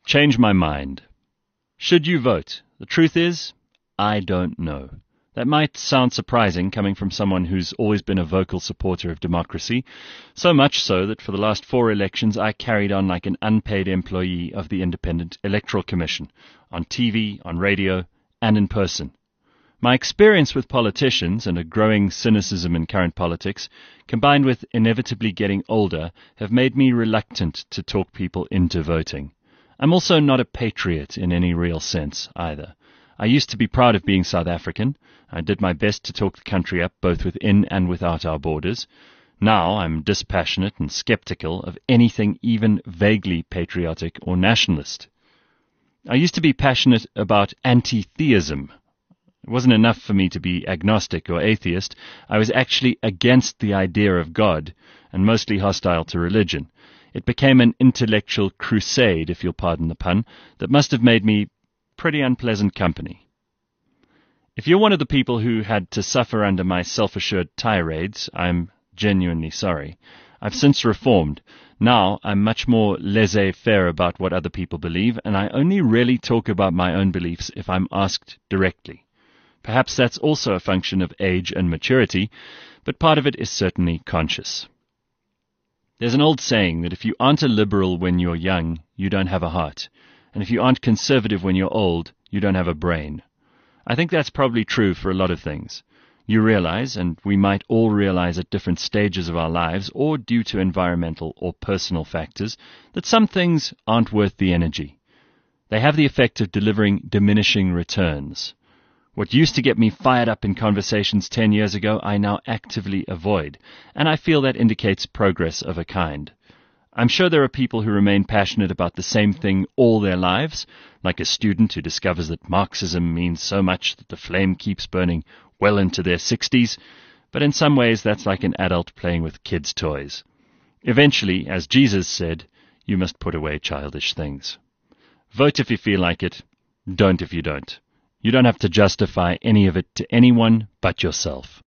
Change my mind. Should you vote? The truth is, I don't know. That might sound surprising coming from someone who's always been a vocal supporter of democracy, so much so that for the last 4 elections I carried on like an unpaid employee of the Independent Electoral Commission, on TV, on radio, and in person. My experience with politicians and a growing cynicism in current politics, combined with inevitably getting older, have made me reluctant to talk people into voting. I'm also not a patriot in any real sense either. I used to be proud of being South African. I did my best to talk the country up both within and without our borders. Now I'm dispassionate and skeptical of anything even vaguely patriotic or nationalist. I used to be passionate about anti-theism. It wasn't enough for me to be agnostic or atheist. I was actually against the idea of God and mostly hostile to religion. It became an intellectual crusade, if you'll pardon the pun, that must have made me pretty unpleasant company. If you're one of the people who had to suffer under my self-assured tirades, I'm genuinely sorry. I've since reformed. Now I'm much more laissez-faire about what other people believe, and I only really talk about my own beliefs if I'm asked directly. Perhaps that's also a function of age and maturity, but part of it is certainly conscious. There's an old saying that if you aren't a liberal when you're young, you don't have a heart. And if you aren't conservative when you're old, you don't have a brain. I think that's probably true for a lot of things. You realize, and we might all realize at different stages of our lives, or due to environmental or personal factors, that some things aren't worth the energy. They have the effect of delivering diminishing returns. What used to get me fired up in conversations 10 years ago, I now actively avoid, and I feel that indicates progress of a kind. I'm sure there are people who remain passionate about the same thing all their lives, like a student who discovers that Marxism means so much that the flame keeps burning well into their 60s, but in some ways that's like an adult playing with kids' toys. Eventually, as Jesus said, you must put away childish things. Vote if you feel like it, don't if you don't. You don't have to justify any of it to anyone but yourself.